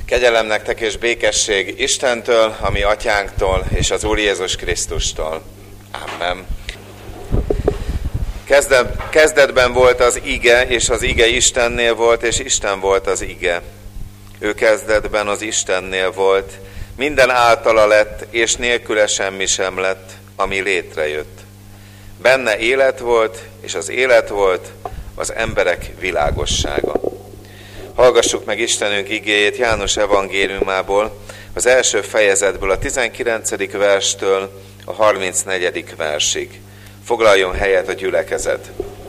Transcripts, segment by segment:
Kegyelem nektek és békesség Istentől, a mi atyánktól és az Úr Jézus Krisztustól. Amen. Kezdetben volt az ige, és az ige Istennél volt, és Isten volt az ige. Ő kezdetben az Istennél volt, minden általa lett, és nélküle semmi sem lett, ami létrejött. Benne élet volt, és az élet volt az emberek világossága. Hallgassuk meg Istenünk igéjét János evangéliumából, az első fejezetből, a 19. verstől a 34. versig. Foglaljon helyet a gyülekezet.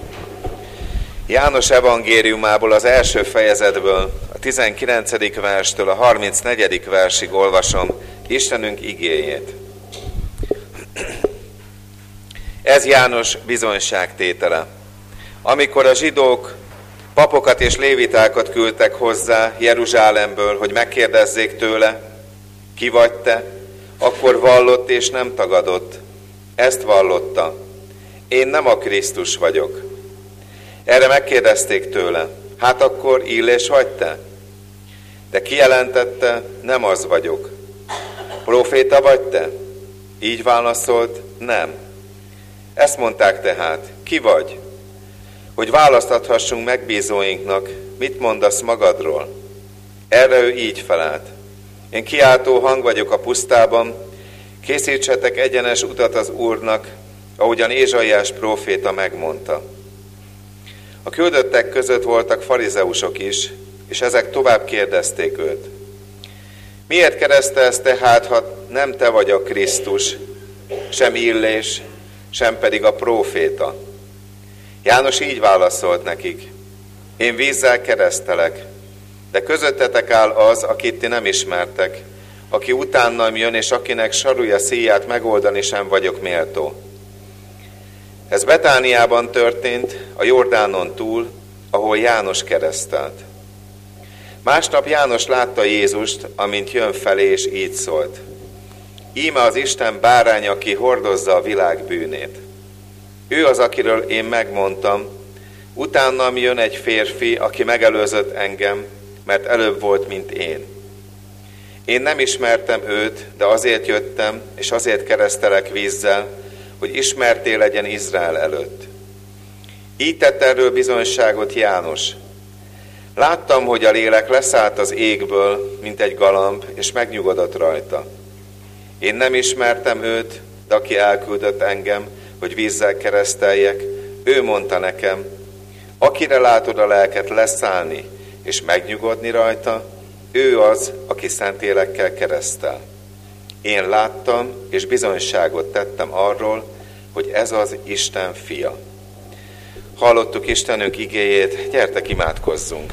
János evangéliumából az első fejezetből, a 19. verstől a 34. versig olvasom Istenünk igéjét. Ez János bizonyságtétele. Amikor a zsidók papokat és lévitákat küldtek hozzá Jeruzsálemből, hogy megkérdezzék tőle, ki vagy te, akkor vallott és nem tagadott. Ezt vallotta. Én nem a Krisztus vagyok. Erre megkérdezték tőle, hát akkor Illés vagy te? De kijelentette, nem az vagyok. Próféta vagy te? Így válaszolt, nem. Ezt mondták tehát, ki vagy? Hogy választathassunk megbízóinknak, mit mondasz magadról? Erre ő így felelt. Én kiáltó hang vagyok a pusztában, készítsetek egyenes utat az Úrnak, ahogyan Ézsaiás próféta megmondta. A küldöttek között voltak farizeusok is, és ezek tovább kérdezték őt. Miért keresztelsz tehát, ha nem te vagy a Krisztus, sem Illés, sem pedig a próféta? János így válaszolt nekik, én vízzel keresztelek, de közöttetek áll az, akit ti nem ismertek, aki utánam jön, és akinek sarúja szíját megoldani sem vagyok méltó. Ez Betániában történt, a Jordánon túl, ahol János keresztelt. Másnap János látta Jézust, amint jön felé, és így szólt. Íme az Isten bárány, aki hordozza a világ bűnét. Ő az, akiről én megmondtam, utánam jön egy férfi, aki megelőzött engem, mert előbb volt, mint én. Én nem ismertem őt, de azért jöttem, és azért keresztelek vízzel, hogy ismerté legyen Izrael előtt. Így tett erről bizonyságot János. Láttam, hogy a lélek leszállt az égből, mint egy galamb, és megnyugodott rajta. Én nem ismertem őt, de aki elküldött engem, hogy vízzel kereszteljek, ő mondta nekem, akire látod a lelket leszállni és megnyugodni rajta, ő az, aki Szentlélekkel keresztel. Én láttam, és bizonyságot tettem arról, hogy ez az Isten fia. Hallottuk Istenünk igéjét, gyertek imádkozzunk.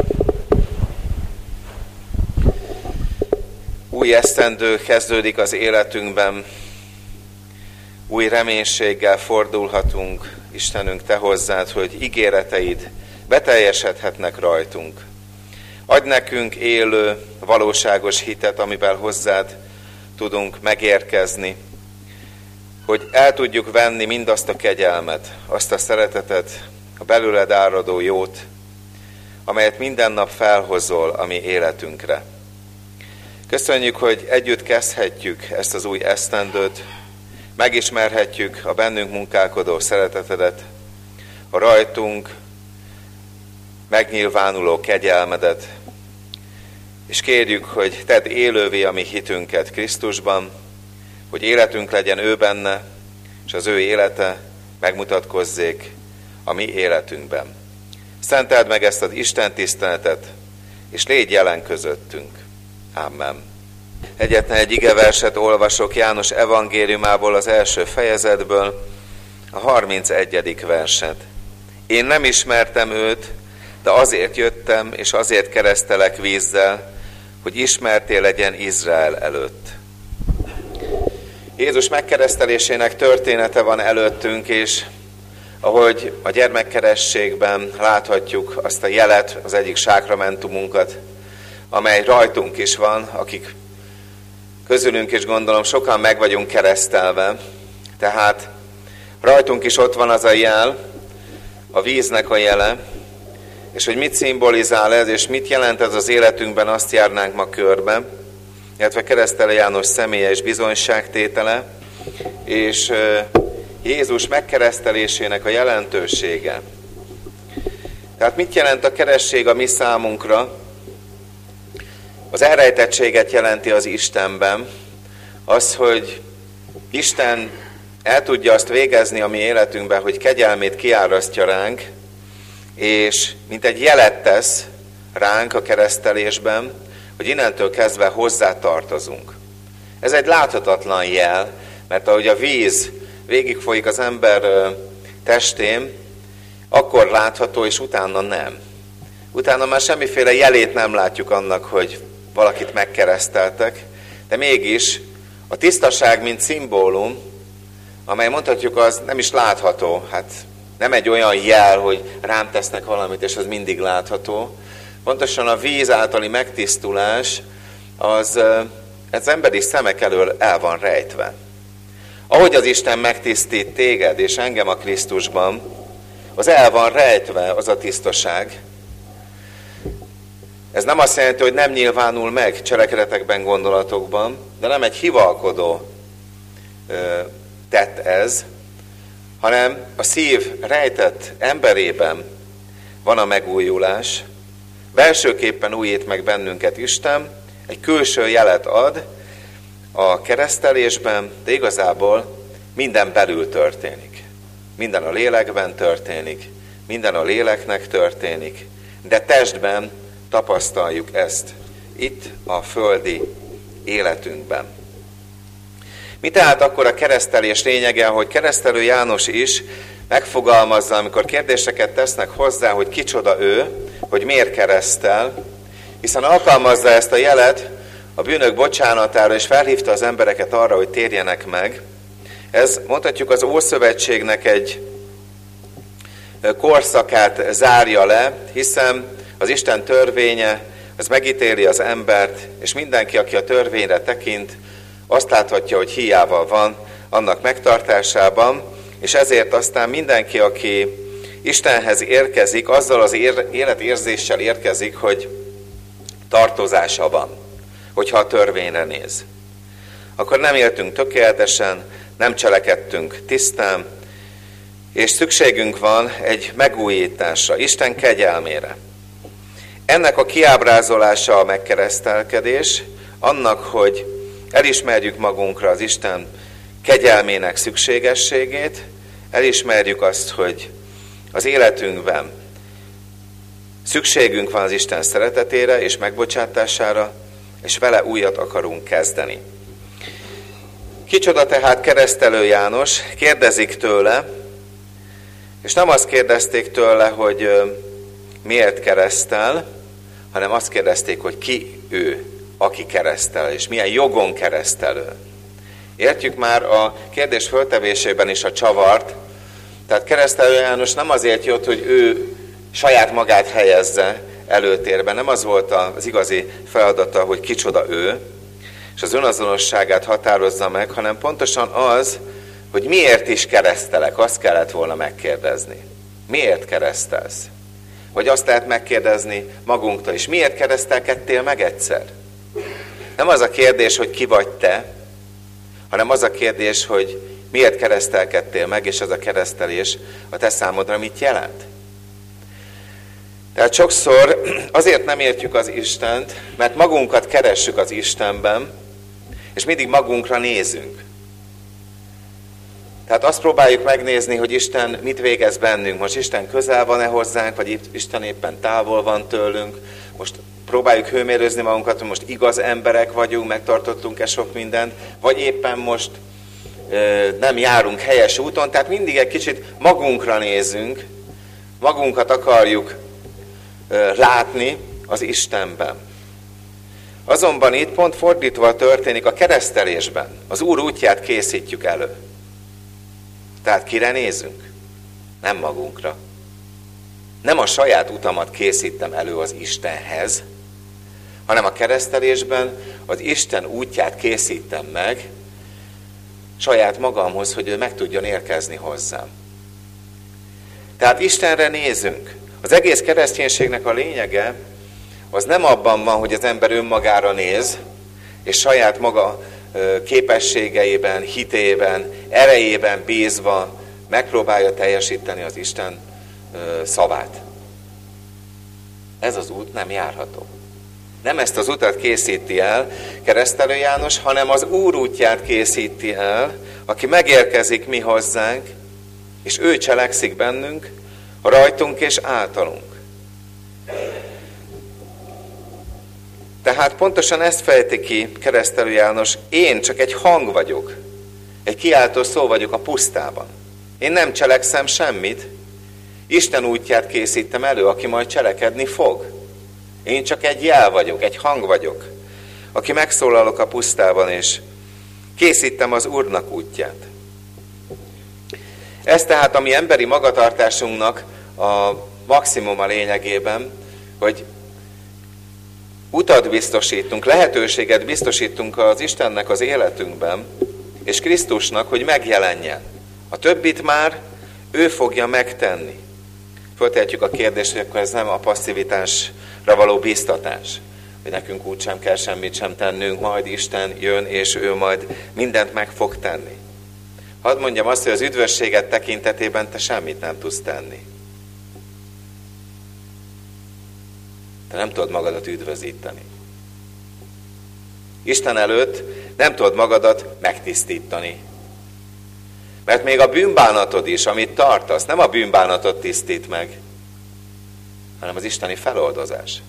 Új esztendő kezdődik az életünkben, új reménységgel fordulhatunk, Istenünk, te hozzád, hogy ígéreteid beteljesedhetnek rajtunk. Adj nekünk élő, valóságos hitet, amivel hozzád tudunk megérkezni, hogy el tudjuk venni mindazt a kegyelmet, azt a szeretetet, a belőled áradó jót, amelyet minden nap felhozol a mi életünkre. Köszönjük, hogy együtt kezdhetjük ezt az új esztendőt, megismerhetjük a bennünk munkálkodó szeretetedet, a rajtunk megnyilvánuló kegyelmedet, és kérjük, hogy tedd élővé a mi hitünket Krisztusban, hogy életünk legyen ő benne, és az ő élete megmutatkozzék a mi életünkben. Szenteld meg ezt az Isten tiszteletet, és légy jelen közöttünk. Amen. Egyetlen egy igeverset olvasok János evangéliumából, az első fejezetből, a 31. verset. Én nem ismertem őt, de azért jöttem, és azért keresztelek vízzel, hogy ismerté legyen Izrael előtt. Jézus megkeresztelésének története van előttünk, és ahogy a gyermekkerességben láthatjuk azt a jelet, az egyik sákramentumunkat, amely rajtunk is van, akik közülünk is gondolom sokan meg vagyunk keresztelve, tehát rajtunk is ott van az a jel, a víznek a jele, és hogy mit szimbolizál ez, és mit jelent ez az életünkben, azt járnánk ma körbe, illetve Keresztelő János személye és bizonyságtétele, és Jézus megkeresztelésének a jelentősége. Tehát mit jelent a keresztség a mi számunkra? Az elrejtettséget jelenti az Istenben, az, hogy Isten el tudja azt végezni a mi életünkben, hogy kegyelmét kiárasztja ránk, és mint egy jelet tesz ránk a keresztelésben, hogy innentől kezdve hozzá tartozunk. Ez egy láthatatlan jel, mert ahogy a víz végigfolyik az ember testén, akkor látható, és utána nem. Utána már semmiféle jelét nem látjuk annak, hogy valakit megkereszteltek, de mégis a tisztaság, mint szimbólum, amely mondhatjuk, az nem is látható. Hát nem egy olyan jel, hogy rám tesznek valamit, és az mindig látható. Pontosan a víz általi megtisztulás az emberi szemek elől el van rejtve. Ahogy az Isten megtisztít téged és engem a Krisztusban, az el van rejtve az a tisztaság. Ez nem azt jelenti, hogy nem nyilvánul meg cselekedetekben, gondolatokban, de nem egy hivalkodó tett ez, hanem a szív rejtett emberében van a megújulás. Belsőképpen újít meg bennünket Isten, egy külső jelet ad a keresztelésben, de igazából minden belül történik. Minden a lélekben történik, minden a léleknek történik, de testben tapasztaljuk ezt itt a földi életünkben. Mi tehát akkor a keresztelés lényege, hogy Keresztelő János is megfogalmazza, amikor kérdéseket tesznek hozzá, hogy kicsoda ő, hogy miért keresztel, hiszen alkalmazza ezt a jelet a bűnök bocsánatára, és felhívta az embereket arra, hogy térjenek meg. Ez, mondhatjuk, az Ószövetségnek egy korszakát zárja le, hiszen az Isten törvénye, az megítéli az embert, és mindenki, aki a törvényre tekint, azt láthatja, hogy hiába van annak megtartásában, és ezért aztán mindenki, aki Istenhez érkezik, azzal az életérzéssel érkezik, hogy tartozása van, hogyha a törvényre néz. Akkor nem éltünk tökéletesen, nem cselekedtünk tisztán, és szükségünk van egy megújításra, Isten kegyelmére. Ennek a kiábrázolása a megkeresztelkedés, annak, hogy elismerjük magunkra az Isten kegyelmének szükségességét, elismerjük azt, hogy az életünkben szükségünk van az Isten szeretetére és megbocsátására, és vele újat akarunk kezdeni. Kicsoda tehát Keresztelő János? Kérdezik tőle, és nem azt kérdezték tőle, hogy miért keresztel, hanem azt kérdezték, hogy ki ő, aki keresztel, és milyen jogon keresztelő. Értjük már a kérdés föltevésében is a csavart, tehát Keresztelő János nem azért jött, hogy ő saját magát helyezze előtérben, nem az volt az igazi feladata, hogy kicsoda ő, és az önazonosságát határozza meg, hanem pontosan az, hogy miért is keresztelek, azt kellett volna megkérdezni. Miért keresztelsz? Vagy azt lehet megkérdezni magunktól is, miért keresztelkedtél meg egyszer? Nem az a kérdés, hogy ki vagy te, hanem az a kérdés, hogy miért keresztelkedtél meg, és ez a keresztelés a te számodra mit jelent? Tehát sokszor azért nem értjük az Istent, mert magunkat keressük az Istenben, és mindig magunkra nézünk. Tehát azt próbáljuk megnézni, hogy Isten mit végez bennünk. Most Isten közel van-e hozzánk, vagy Isten éppen távol van tőlünk. Most próbáljuk hőmérőzni magunkat, hogy most igaz emberek vagyunk, megtartottunk-e sok mindent, vagy éppen most nem járunk helyes úton. Tehát mindig egy kicsit magunkra nézünk, magunkat akarjuk látni az Istenben. Azonban itt pont fordítva történik a keresztelésben. Az Úr útját készítjük elő. Tehát kire nézünk? Nem magunkra. Nem a saját utamat készítem elő az Istenhez, hanem a keresztelésben az Isten útját készítem meg saját magamhoz, hogy ő meg tudjon érkezni hozzám. Tehát Istenre nézünk, Az egész kereszténységnek a lényege az nem abban van, hogy az ember önmagára néz, és saját maga képességeiben, hitében, erejében bízva megpróbálja teljesíteni az Isten szavát. Ez az út nem járható. Nem ezt az utat készíti el Keresztelő János, hanem az Úr útját készíti el, aki megérkezik mi hozzánk, és ő cselekszik bennünk, rajtunk és általunk. Tehát pontosan ezt fejti ki Keresztelő János, én csak egy hang vagyok, egy kiáltó szó vagyok a pusztában. Én nem cselekszem semmit, Isten útját készítem elő, aki majd cselekedni fog. Én csak egy jel vagyok, egy hang vagyok, aki megszólalok a pusztában, és készítem az Úrnak útját. Ez tehát a mi emberi magatartásunknak a maximum a lényegében, hogy utat biztosítunk, lehetőséget biztosítunk az Istennek az életünkben, és Krisztusnak, hogy megjelenjen. A többit már ő fogja megtenni. Föltehetjük a kérdést, hogy akkor ez nem a passzivitásra való biztatás, hogy nekünk úgysem kell semmit sem tennünk, majd Isten jön, és ő majd mindent meg fog tenni. Hadd mondjam azt, hogy az üdvösséget tekintetében te semmit nem tudsz tenni. Te nem tudod magadat üdvözíteni. Isten előtt nem tudod magadat megtisztítani. Mert még a bűnbánatod is, amit tartasz, nem a bűnbánatot tisztít meg, hanem az isteni feloldozás.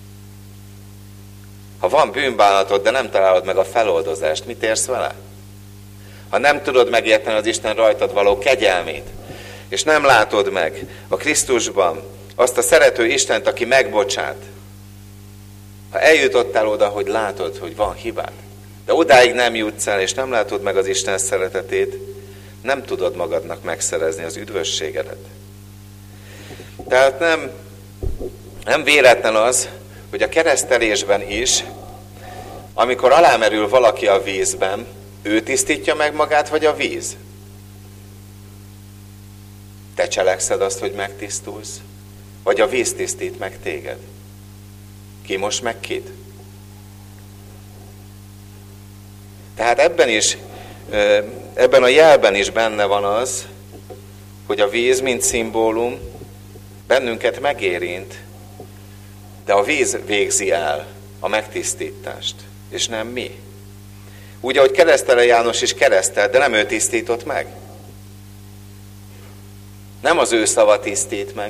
Ha van bűnbánatod, de nem találod meg a feloldozást, mit érsz vele? Ha nem tudod megérteni az Isten rajtad való kegyelmét, és nem látod meg a Krisztusban azt a szerető Istent, aki megbocsát, ha eljutottál oda, hogy látod, hogy van hibád, de odáig nem jutsz el, és nem látod meg az Isten szeretetét, nem tudod magadnak megszerezni az üdvösségedet. Tehát nem véletlen az, hogy a keresztelésben is, amikor alámerül valaki a vízben, ő tisztítja meg magát, vagy a víz? Te cselekszed azt, hogy megtisztulsz? Vagy a víz tisztít meg téged? Ki most meg kit? Tehát ebben a jelben is benne van az, hogy a víz, mint szimbólum, bennünket megérint, de a víz végzi el a megtisztítást, és nem mi. Úgy, ahogy Keresztelő János is keresztelt, de nem ő tisztított meg. Nem az ő szava tisztít meg.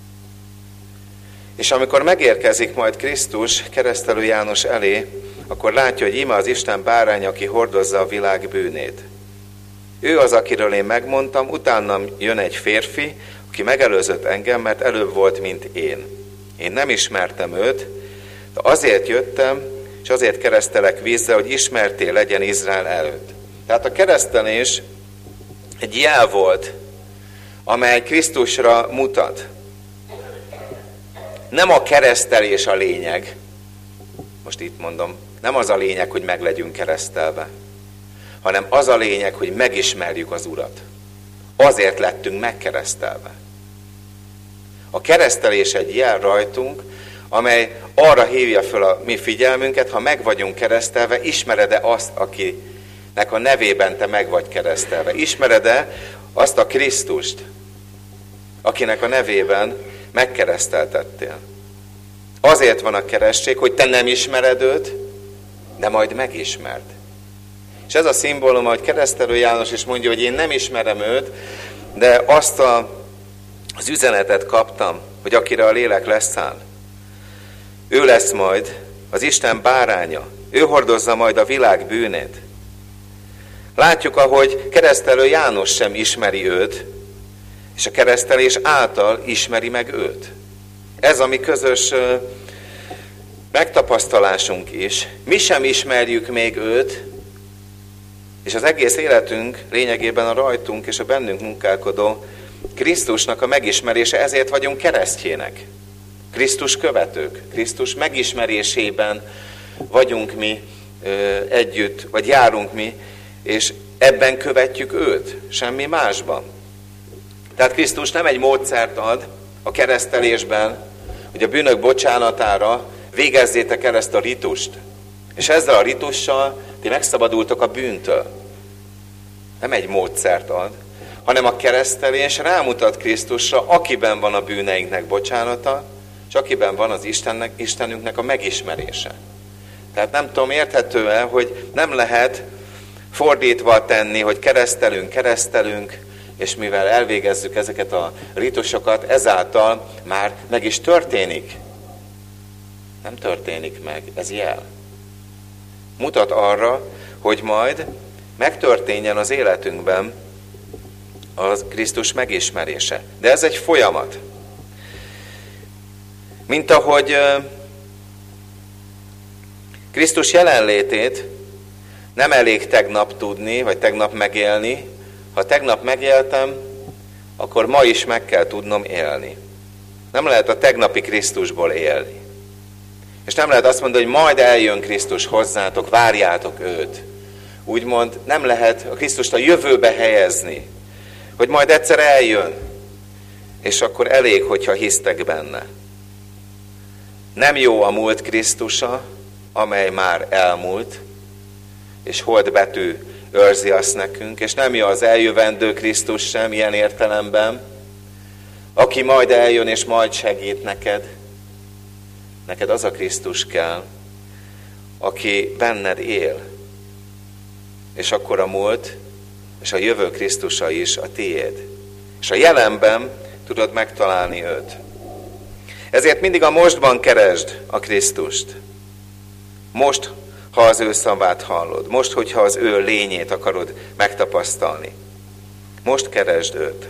És amikor megérkezik majd Krisztus Keresztelő János elé, akkor látja, hogy íme az Isten bárány, aki hordozza a világ bűnét. Ő az, akiről én megmondtam, utánam jön egy férfi, aki megelőzött engem, mert előbb volt, mint én. Én nem ismertem őt, de azért jöttem, és azért keresztelek vízzel, hogy ismerté legyen Izrael előtt. Tehát a keresztelés egy jel volt, amely Krisztusra mutat. Nem a keresztelés a lényeg, most itt mondom, nem az a lényeg, hogy meg legyünk keresztelve, hanem az a lényeg, hogy megismerjük az Urat. Azért lettünk megkeresztelve. A keresztelés egy jel rajtunk, amely arra hívja föl a mi figyelmünket, ha meg vagyunk keresztelve, ismered-e azt, akinek a nevében te meg vagy keresztelve? Ismered-e azt a Krisztust, akinek a nevében megkereszteltettél? Azért van a keresztség, hogy te nem ismered őt, de majd megismerd. És ez a szimbólum, ahogy Keresztelő János is mondja, hogy én nem ismerem őt, de azt az üzenetet kaptam, hogy akire a lélek leszáll, ő lesz majd az Isten báránya. Ő hordozza majd a világ bűnét. Látjuk, ahogy Keresztelő János sem ismeri őt, és a keresztelés által ismeri meg őt. Ez a mi közös megtapasztalásunk is. Mi sem ismerjük még őt, és az egész életünk lényegében a rajtunk és a bennünk munkálkodó Krisztusnak a megismerése, ezért vagyunk keresztjének. Krisztus követők, Krisztus megismerésében vagyunk mi együtt, vagy járunk mi, és ebben követjük őt, semmi másban. Tehát Krisztus nem egy módszert ad, a keresztelésben, hogy a bűnök bocsánatára végezzétek el ezt a ritust. És ezzel a ritussal ti megszabadultok a bűntől. Nem egy módszert ad, hanem a keresztelés rámutat Krisztusra, akiben van a bűneinknek bocsánata, és akiben van az Istenünknek a megismerése. Tehát nem tudom, érthető-e, hogy nem lehet fordítva tenni, hogy keresztelünk, és mivel elvégezzük ezeket a ritusokat, ezáltal már meg is történik. Nem történik meg, ez jel. Mutat arra, hogy majd megtörténjen az életünkben a Krisztus megismerése. De ez egy folyamat. Mint ahogy Krisztus jelenlétét nem elég tegnap tudni, vagy tegnap megélni. Ha tegnap megéltem, akkor ma is meg kell tudnom élni. Nem lehet a tegnapi Krisztusból élni. És nem lehet azt mondani, hogy majd eljön Krisztus hozzátok, várjátok őt. Úgymond nem lehet a Krisztust a jövőbe helyezni, hogy majd egyszer eljön, és akkor elég, hogyha hisztek benne. Nem jó a múlt Krisztusa, amely már elmúlt, és holdbetű őrzi azt nekünk, és nem jó az eljövendő Krisztus sem ilyen értelemben, aki majd eljön és majd segít neked. Neked az a Krisztus kell, aki benned él, és akkor a múlt és a jövő Krisztusa is a tiéd. És a jelenben tudod megtalálni őt. Ezért mindig a mostban keresd a Krisztust. Most, ha az ő szavát hallod. Most, hogyha az ő lényét akarod megtapasztalni. Most keresd őt.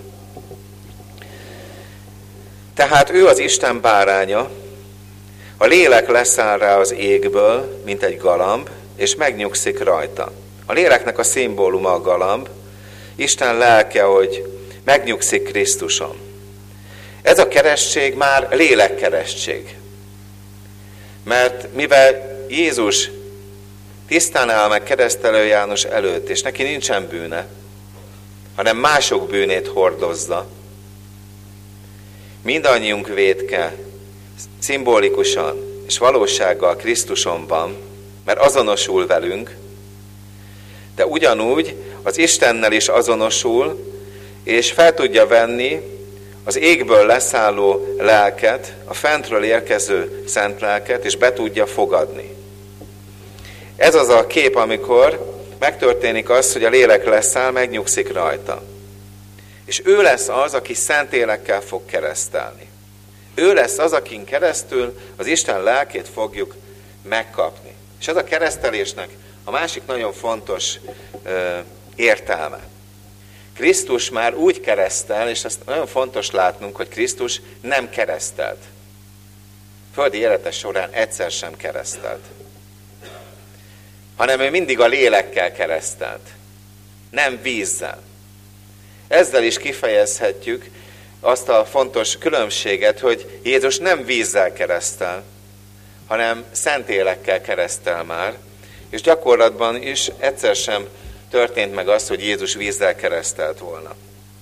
Tehát ő az Isten báránya, a lélek leszáll rá az égből, mint egy galamb, és megnyugszik rajta. A léleknek a szimbóluma a galamb, Isten lelke, hogy megnyugszik Krisztuson. Ez a keresztség már lélekkeresztség. Mert mivel Jézus tisztán áll meg Keresztelő János előtt, és neki nincsen bűne, hanem mások bűnét hordozza, mindannyiunk vétke szimbolikusan és valósággal Krisztuson van, mert azonosul velünk, de ugyanúgy az Istennel is azonosul, és fel tudja venni az égből leszálló lelket, a fentről érkező szent lelket, és be tudja fogadni. Ez az a kép, amikor megtörténik az, hogy a lélek leszáll, megnyugszik rajta. És ő lesz az, aki szent élekkel fog keresztelni. Ő lesz az, akin keresztül az Isten lelkét fogjuk megkapni. És ez a keresztelésnek a másik nagyon fontos értelme. Krisztus már úgy keresztel, és ezt nagyon fontos látnunk, hogy Krisztus nem keresztelt. Földi élete során egyszer sem keresztelt. Hanem ő mindig a lélekkel keresztelt. Nem vízzel. Ezzel is kifejezhetjük azt a fontos különbséget, hogy Jézus nem vízzel keresztel, hanem szent élekkel keresztel már, és gyakorlatban is egyszer sem történt meg az, hogy Jézus vízzel keresztelt volna.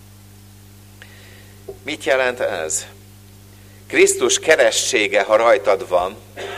Mit jelent ez? Krisztus keressége, ha rajtad van,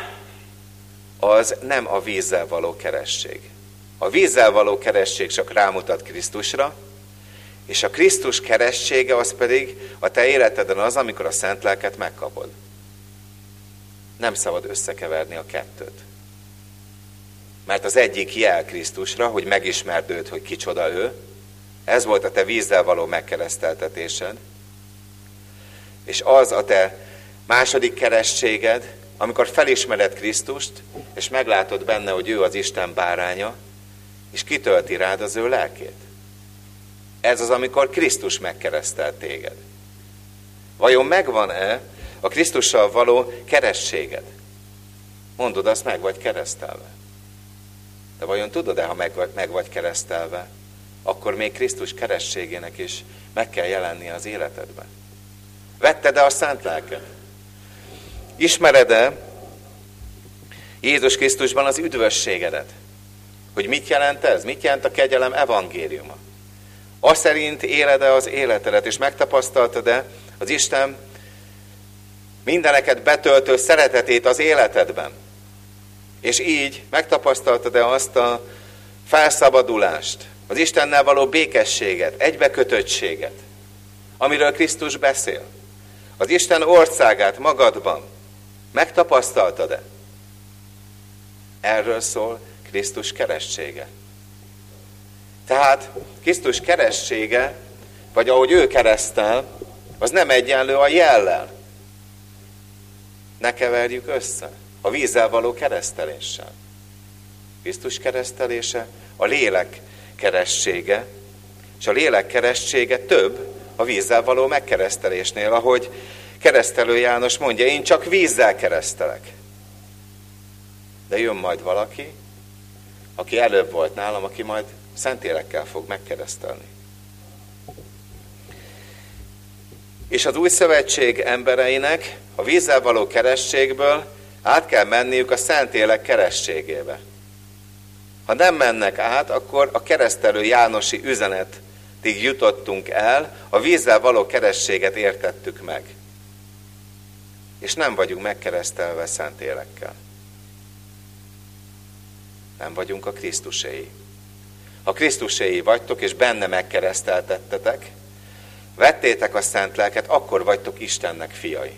az nem a vízzel való keresség. A vízzel való keresség csak rámutat Krisztusra, és a Krisztus keressége az pedig a te életeden az, amikor a szent lelket megkapod. Nem szabad összekeverni a kettőt. Mert az egyik jel Krisztusra, hogy megismerd őt, hogy kicsoda ő. Ez volt a te vízzel való megkereszteltetésed. És az a te második kerességed, amikor felismered Krisztust, és meglátod benne, hogy ő az Isten báránya, és kitölti rád az ő lelkét. Ez az, amikor Krisztus megkeresztelt téged. Vajon megvan-e a Krisztussal való kerességed? Mondod, azt meg vagy keresztelve. De vajon tudod-e, ha meg vagy keresztelve, akkor még Krisztus kerességének is meg kell jelennie az életedben? Vetted-e a szent lelket? Ismered-e Jézus Krisztusban az üdvösségedet? Hogy mit jelent ez? Mit jelent a kegyelem evangéliuma? Azt szerint éled-e az életedet, és megtapasztaltad-e az Isten mindeneket betöltő szeretetét az életedben. És így megtapasztaltad-e azt a felszabadulást, az Istennel való békességet, egybekötöttséget, amiről Krisztus beszél? Az Isten országát magadban megtapasztaltad-e? Erről szól Krisztus keresztsége. Tehát Krisztus keresztsége, vagy ahogy ő keresztel, az nem egyenlő a jellel. Ne keverjük össze a vízzel való kereszteléssel. Krisztus keresztelése a lélek keresztsége, és a lélek keresztsége több a vízzel való megkeresztelésnél, ahogy keresztelő János mondja, én csak vízzel keresztelek. De jön majd valaki, aki előbb volt nálam, aki majd Szentlélekkel fog megkeresztelni. És az új szövetség embereinek a vízzel való keresztségből át kell menniük a Szentlélek keresztségébe. Ha nem mennek át, akkor a keresztelő Jánosi üzenetig jutottunk el, a vízzel való keresztséget értettük meg. És nem vagyunk megkeresztelve Szentlélekkel. Nem vagyunk a Krisztuséi. Ha Krisztuséi vagytok, és benne megkereszteltettetek, vettétek a Szent Lelket, akkor vagytok Istennek fiai.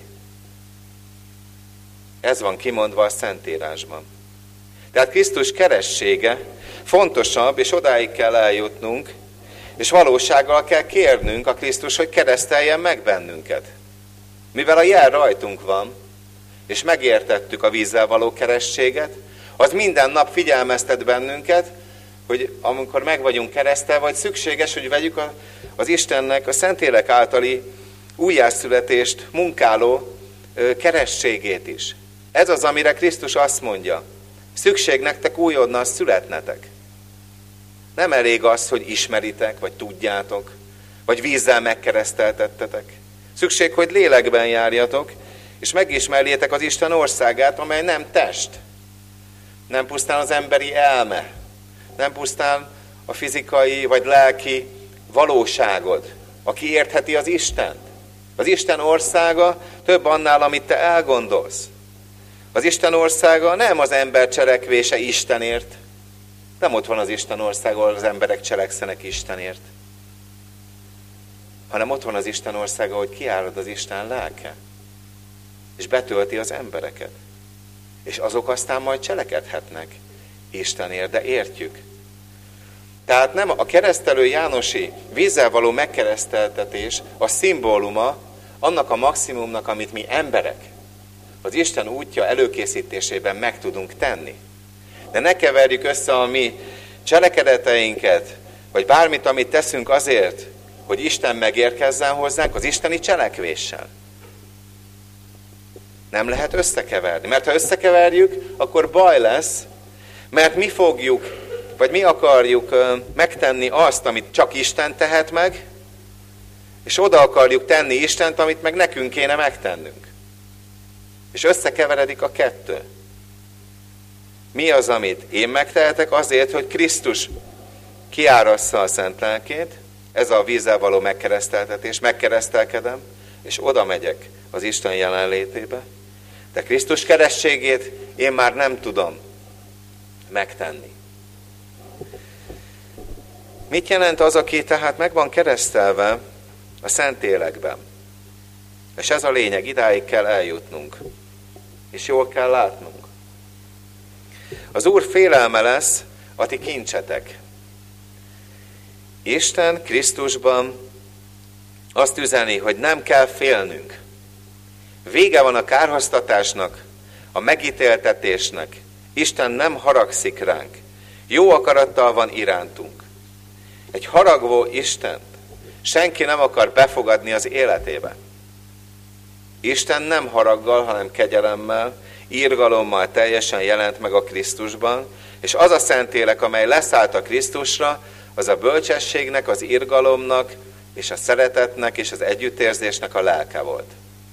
Ez van kimondva a Szentírásban. Tehát Krisztus keresztsége fontosabb, és odáig kell eljutnunk, és valósággal kell kérnünk a Krisztus, hogy kereszteljen meg bennünket. Mivel a jel rajtunk van, és megértettük a vízzel való keresztséget, az minden nap figyelmeztet bennünket, hogy amikor meg vagyunk keresztelve, vagy szükséges, hogy vegyük az Istennek a Szentlélek általi újjászületést munkáló keresztségét is. Ez az, amire Krisztus azt mondja, szükség nektek újonnan születnetek. Nem elég az, hogy ismeritek, vagy tudjátok, vagy vízzel megkereszteltettetek. Szükség, hogy lélekben járjatok, és megismerjétek az Isten országát, amely nem test. Nem pusztán az emberi elme, nem pusztán a fizikai vagy lelki valóságod, aki értheti az Istent. Az Isten országa több annál, amit te elgondolsz. Az Isten országa nem az ember cselekvése Istenért. Nem ott van az Isten országa, ahol az emberek cselekszenek Istenért. Hanem ott van az Isten országa, hogy kiárad az Isten lelke. És betölti az embereket. És azok aztán majd cselekedhetnek Istenért, de értjük. Tehát nem a keresztelő Jánosi vízzel való megkereszteltetés a szimbóluma annak a maximumnak, amit mi emberek az Isten útja előkészítésében meg tudunk tenni. De ne keverjük össze a mi cselekedeteinket, vagy bármit, amit teszünk azért, hogy Isten megérkezzen hozzánk az isteni cselekvéssel. Nem lehet összekeverni, mert ha összekeverjük, akkor baj lesz, mert mi fogjuk, vagy mi akarjuk megtenni azt, amit csak Isten tehet meg, és oda akarjuk tenni Istent, amit meg nekünk kéne megtennünk. És összekeveredik a kettő. Mi az, amit én megtehetek azért, hogy Krisztus kiárassza a Szent Lelkét, ez a vízzel való megkereszteltetés, megkeresztelkedem, és oda megyek az Isten jelenlétébe. De Krisztus keresztségét én már nem tudom megtenni. Mit jelent az, aki tehát meg van keresztelve a Szentlélekben? És ez a lényeg, idáig kell eljutnunk. És jól kell látnunk. Az Úr félelme lesz a ti kincsetek. Isten Krisztusban azt üzeni, hogy nem kell félnünk. Vége van a kárhoztatásnak, a megítéltetésnek. Isten nem haragszik ránk. Jó akarattal van irántunk. Egy haragvó Istent senki nem akar befogadni az életébe. Isten nem haraggal, hanem kegyelemmel, irgalommal teljesen jelent meg a Krisztusban, és az a Szentlélek, amely leszállt a Krisztusra, az a bölcsességnek, az irgalomnak, és a szeretetnek, és az együttérzésnek a lelke volt.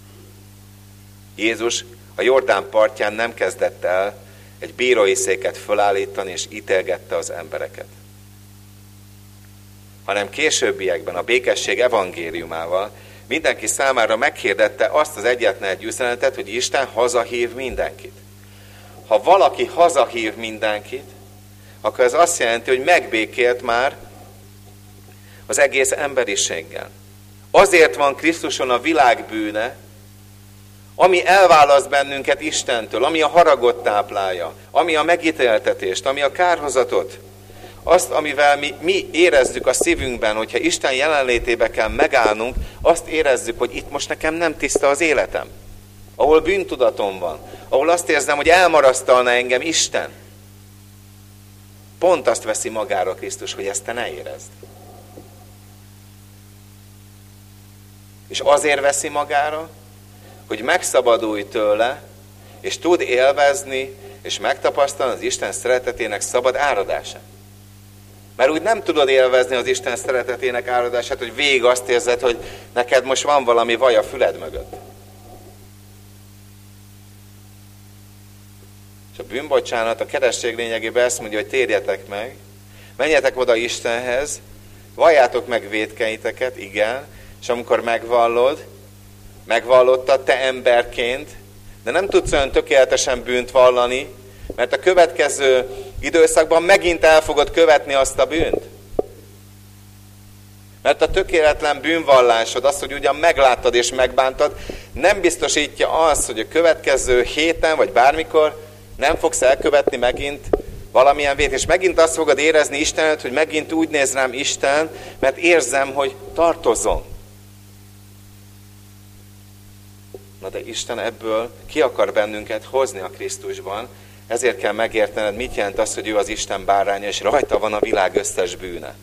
Jézus a Jordán partján nem kezdett el egy bírói széket fölállítani, és ítélgette az embereket, hanem későbbiekben a békesség evangéliumával mindenki számára meghirdette azt az egyetlen egy üzenetet, hogy Isten hazahív mindenkit. Ha valaki hazahív mindenkit, akkor ez azt jelenti, hogy megbékélt már az egész emberiséggel. Azért van Krisztuson a világ bűne, ami elválaszt bennünket Istentől, ami a haragot táplálja, ami a megítéltetést, ami a kárhozatot, azt, amivel mi érezzük a szívünkben, hogyha Isten jelenlétébe kell megállnunk, azt érezzük, hogy itt most nekem nem tiszta az életem. Ahol bűntudatom van, ahol azt érzem, hogy elmarasztalna engem Isten. Pont azt veszi magára Krisztus, hogy ezt te ne érezd. És azért veszi magára, hogy megszabadulj tőle, és tud élvezni, és megtapasztalni az Isten szeretetének szabad áradását. Mert úgy nem tudod élvezni az Isten szeretetének áradását, hogy végig azt érzed, hogy neked most van valami vaj a füled mögött. És a bűnbocsánat a keresztség lényegében ezt mondja, hogy térjetek meg, menjetek oda Istenhez, valljátok meg vétkeiteket, igen, és amikor megvallottad te emberként, de nem tudsz olyan tökéletesen bűnt vallani, mert a következő időszakban megint el fogod követni azt a bűnt. Mert a tökéletlen bűnvallásod, az, hogy ugyan megláttad és megbántad, nem biztosítja azt, hogy a következő héten, vagy bármikor nem fogsz elkövetni megint valamilyen vét, és megint azt fogod érezni Istenet, hogy megint úgy néz rám Isten, mert érzem, hogy tartozom. Na de Isten ebből ki akar bennünket hozni a Krisztusban, ezért kell megértened, mit jelent az, hogy ő az Isten báránya, és rajta van a világ összes bűne.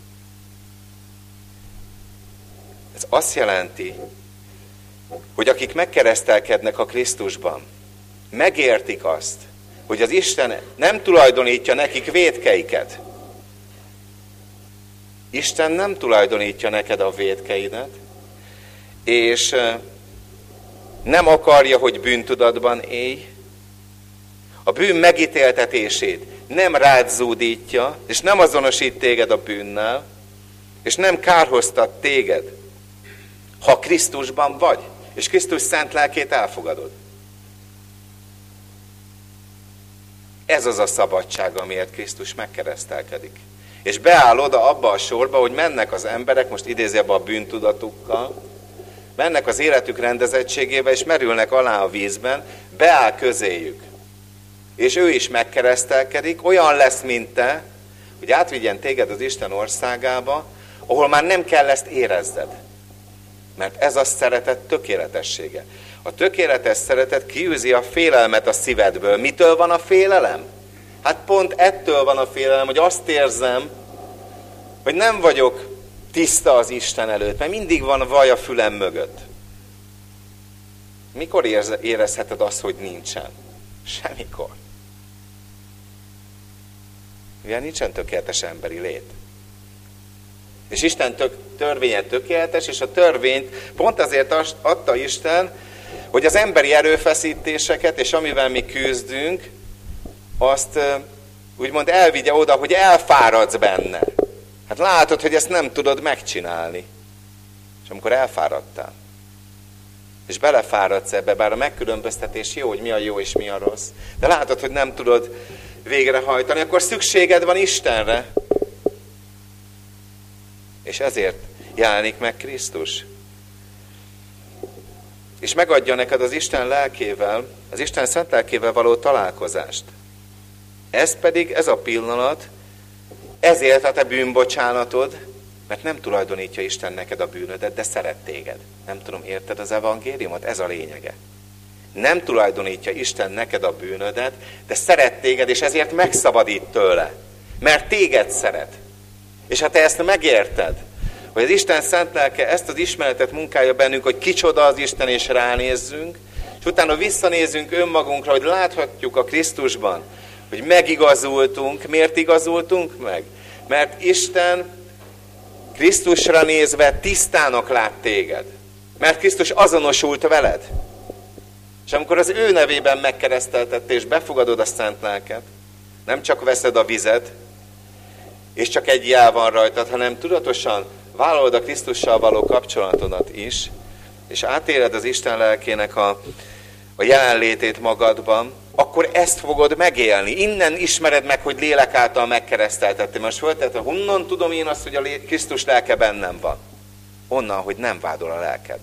Ez azt jelenti, hogy akik megkeresztelkednek a Krisztusban, megértik azt, hogy az Isten nem tulajdonítja nekik vétkeiket. Isten nem tulajdonítja neked a vétkeidet, és nem akarja, hogy bűntudatban élj. A bűn megítéltetését nem rád zúdítja, és nem azonosít téged a bűnnel, és nem kárhoztat téged, ha Krisztusban vagy, és Krisztus szent lelkét elfogadod. Ez az a szabadság, amiért Krisztus megkeresztelkedik. És beáll oda abba a sorba, hogy mennek az emberek, most idézőjelben a bűntudatukkal, mennek az életük rendezettségébe, és merülnek alá a vízben, beáll közéjük. És ő is megkeresztelkedik, olyan lesz, mint te, hogy átvigyen téged az Isten országába, ahol már nem kell ezt érezned. Mert ez a szeretet tökéletessége. A tökéletes szeretet kiűzi a félelmet a szívedből. Mitől van a félelem? Hát pont ettől van a félelem, hogy azt érzem, hogy nem vagyok tiszta az Isten előtt, mert mindig van vaj a fülem mögött. Mikor érezheted azt, hogy nincsen? Semmikor. Ugye nincsen tökéletes emberi lét. És Isten törvénye tökéletes, és a törvényt pont azért adta Isten, hogy az emberi erőfeszítéseket, és amivel mi küzdünk, azt úgymond elvigye oda, hogy elfáradsz benne. Hát látod, hogy ezt nem tudod megcsinálni. És amikor elfáradtál, és belefáradsz ebbe, bár a megkülönböztetés jó, hogy mi a jó és mi a rossz, de látod, hogy nem tudod végrehajtani, akkor szükséged van Istenre. És ezért jelenik meg Krisztus. És megadja neked az Isten lelkével, az Isten szent lelkével való találkozást. Ez pedig, ez a pillanat, ezért a te bűnbocsánatod, mert nem tulajdonítja Isten neked a bűnödet, de szeret téged. Nem tudom, érted az evangéliumot? Ez a lényege. Nem tulajdonítja Isten neked a bűnödet, de szeret téged, és ezért megszabadít tőle. Mert téged szeret. És ha te ezt megérted, hogy az Isten szent lelke ezt az ismeretet munkálja bennünk, hogy kicsoda az Isten, és ránézzünk, és utána visszanézzünk önmagunkra, hogy láthatjuk a Krisztusban, hogy megigazultunk. Miért igazultunk meg? Mert Isten Krisztusra nézve tisztának lát téged. Mert Krisztus azonosult veled. És amikor az ő nevében megkereszteltettél, és befogadod a szent lelket, nem csak veszed a vizet, és csak egy jel van rajtad, hanem tudatosan vállalod a Krisztussal való kapcsolatodat is, és átéled az Isten lelkének a jelenlétét magadban, akkor ezt fogod megélni. Innen ismered meg, hogy lélek által megkereszteltettél. Most föltettem, honnan tudom én azt, hogy a Krisztus lelke bennem van? Onnan, hogy nem vádol a lelked.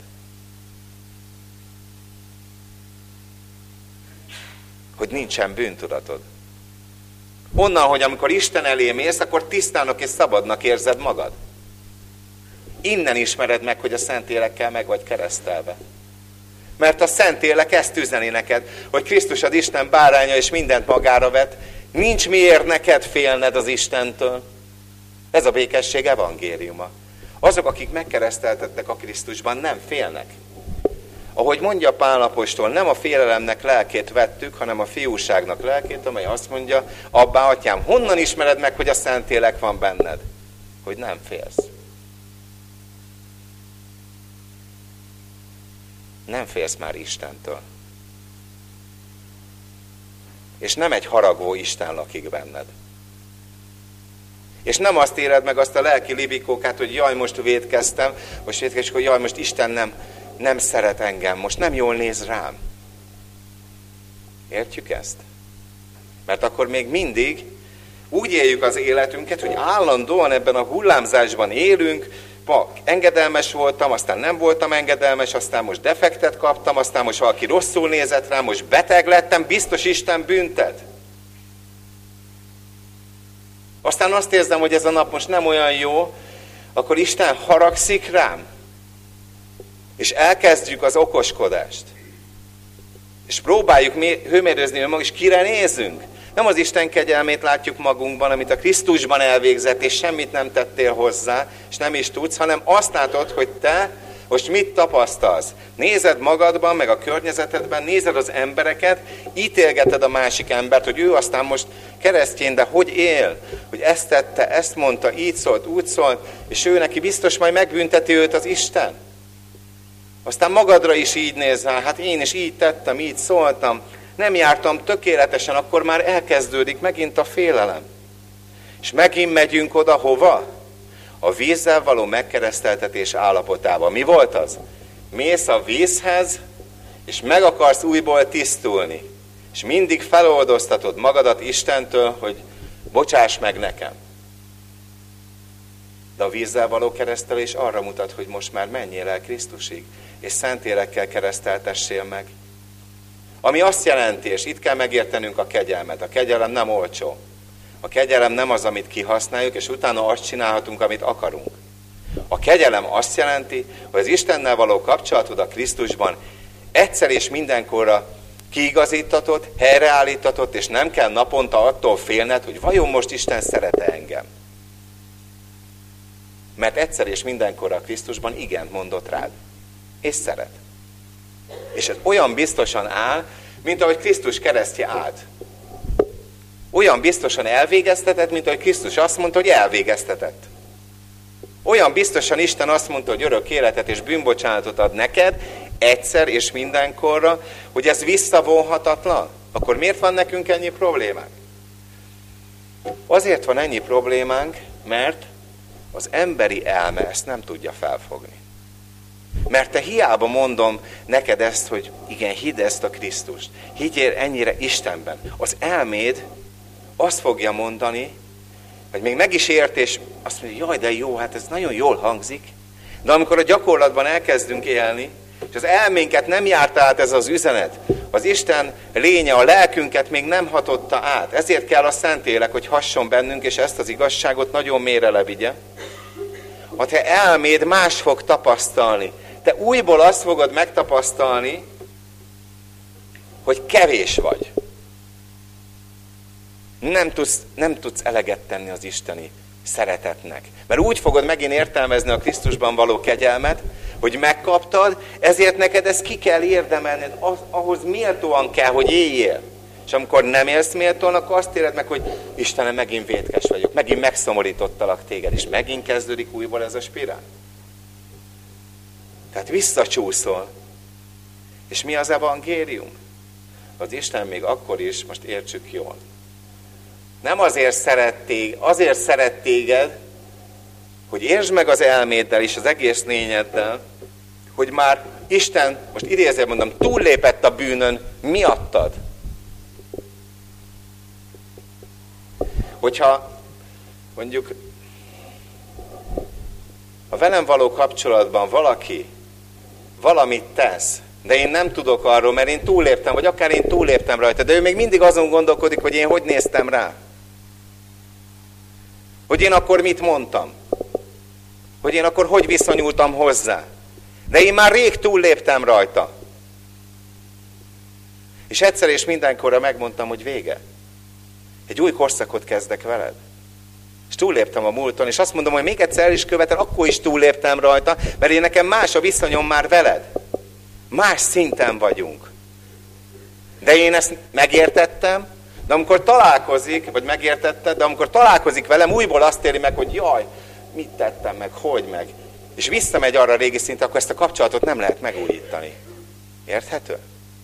Hogy nincsen bűntudatod. Onnan, hogy amikor Isten elé mész, akkor tisztának és szabadnak érzed magad. Innen ismered meg, hogy a Szentlélekkel meg vagy keresztelve. Mert a Szentlélek ezt üzeni neked, hogy Krisztus az Isten báránya, és mindent magára vet. Nincs miért neked félned az Istentől. Ez a békesség evangéliuma. Azok, akik megkereszteltettek a Krisztusban, nem félnek. Ahogy mondja Pál apostol, nem a félelemnek lelkét vettük, hanem a fiúságnak lelkét, amely azt mondja, abbá, atyám, honnan ismered meg, hogy a Szentlélek van benned? Hogy nem félsz. Nem félsz már Istentől. És nem egy haragvó Isten lakik benned. És nem azt éled meg azt a lelki libikókát, hogy jaj, most vétkeztem, hogy jaj, most Isten nem szeret engem, most nem jól néz rám. Értjük ezt? Mert akkor még mindig úgy éljük az életünket, hogy állandóan ebben a hullámzásban élünk, engedelmes voltam, aztán nem voltam engedelmes, aztán most defektet kaptam, aztán most valaki rosszul nézett rám, most beteg lettem, biztos Isten büntet. Aztán azt érzem, hogy ez a nap most nem olyan jó, akkor Isten haragszik rám. És elkezdjük az okoskodást. És próbáljuk hőmérőzni önmagunk, és kire nézünk. Nem az Isten kegyelmét látjuk magunkban, amit a Krisztusban elvégzett, és semmit nem tettél hozzá, és nem is tudsz, hanem azt látod, hogy te most mit tapasztalsz. Nézed magadban, meg a környezetedben, nézed az embereket, ítélgeted a másik embert, hogy ő aztán most keresztény, de hogy él, hogy ezt tette, ezt mondta, így szólt, úgy szólt, és ő neki biztos majd megbünteti őt az Isten. Aztán magadra is így nézel, hát én is így tettem, így szóltam, nem jártam tökéletesen, akkor már elkezdődik megint a félelem. És megint megyünk oda, hova? A vízzel való megkereszteltetés állapotába. Mi volt az? Mész a vízhez, és meg akarsz újból tisztulni. És mindig feloldoztatod magadat Istentől, hogy bocsáss meg nekem. De a vízzel való keresztelés arra mutat, hogy most már menjél el Krisztusig, és Szentlélekkel kereszteltessél meg. Ami azt jelenti, és itt kell megértenünk a kegyelmet. A kegyelem nem olcsó. A kegyelem nem az, amit kihasználjuk, és utána azt csinálhatunk, amit akarunk. A kegyelem azt jelenti, hogy az Istennel való kapcsolatod a Krisztusban egyszer és mindenkorra kiigazítatott, helyreállítatott, és nem kell naponta attól félned, hogy vajon most Isten szeret-e engem. Mert egyszer és mindenkorra a Krisztusban igent mondott rád. És szeret. És ez olyan biztosan áll, mint ahogy Krisztus keresztje állt. Olyan biztosan elvégeztetett, mint ahogy Krisztus azt mondta, hogy elvégeztetett. Olyan biztosan Isten azt mondta, hogy örök életet és bűnbocsánatot ad neked, egyszer és mindenkorra, hogy ez visszavonhatatlan. Akkor miért van nekünk ennyi problémánk? Azért van ennyi problémánk, mert az emberi elme ezt nem tudja felfogni. Mert te hiába mondom neked ezt, hogy igen, hidd ezt a Krisztust. Higgyél ennyire Istenben. Az elméd azt fogja mondani, hogy még meg is ért, és azt mondja, jaj, de jó, hát ez nagyon jól hangzik. De amikor a gyakorlatban elkezdünk élni, és az elménket nem járta át ez az üzenet, az Isten lénye, a lelkünket még nem hatotta át. Ezért kell a Szentlélek, hogy hasson bennünk, és ezt az igazságot nagyon mélyre levigye. Ha te elméd más fog tapasztalni, te újból azt fogod megtapasztalni, hogy kevés vagy. Nem tudsz eleget tenni az isteni szeretetnek. Mert úgy fogod megint értelmezni a Krisztusban való kegyelmet, hogy megkaptad, ezért neked ezt ki kell érdemelned, ahhoz méltóan kell, hogy éljél. És amikor nem élsz méltóan, akkor azt éred meg, hogy Istenem, megint vétkes vagyok, megint megszomorítottalak téged, és megint kezdődik újból ez a spirál. Tehát visszacsúszol. És mi az evangélium? Az Isten még akkor is, most értsük jól. Nem azért szeret téged, hogy értsd meg az elméddel és az egész lényeddel, hogy már Isten, most idézően mondom, túllépett a bűnön miattad. Hogyha mondjuk a velem való kapcsolatban valaki valamit tesz, de én nem tudok arról, mert én túlléptem, vagy akár én túlléptem rajta, de ő még mindig azon gondolkodik, hogy én hogy néztem rá. Hogy én akkor mit mondtam. Hogy én akkor hogy viszonyultam hozzá. De én már rég túlléptem rajta. És egyszer és mindenkorra megmondtam, hogy vége. Egy új korszakot kezdek veled. És túlléptem a múlton, és azt mondom, hogy még egyszer el is követel, akkor is túlléptem rajta, mert én nekem más a viszonyom már veled. Más szinten vagyunk. De én ezt megértettem, de amikor találkozik, vagy megértetted, de amikor találkozik velem, újból azt éri meg, hogy jaj, mit tettem meg, hogy meg. És visszamegy arra a régi szintre, akkor ezt a kapcsolatot nem lehet megújítani. Érthető?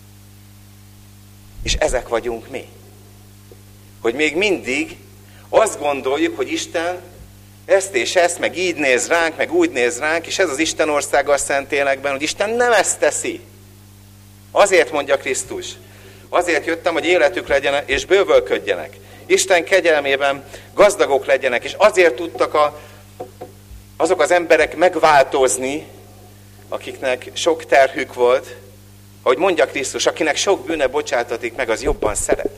És ezek vagyunk mi. Hogy még mindig azt gondoljuk, hogy Isten ezt és ezt, meg így néz ránk, meg úgy néz ránk, és ez az Isten országa a Szentélekben, hogy Isten nem ezt teszi. Azért mondja Krisztus. Azért jöttem, hogy életük legyen, és bővölködjenek. Isten kegyelmében gazdagok legyenek, és azért tudtak azok az emberek megváltozni, akiknek sok terhük volt, ahogy mondja Krisztus, akinek sok bűne bocsátatik meg, az jobban szeret.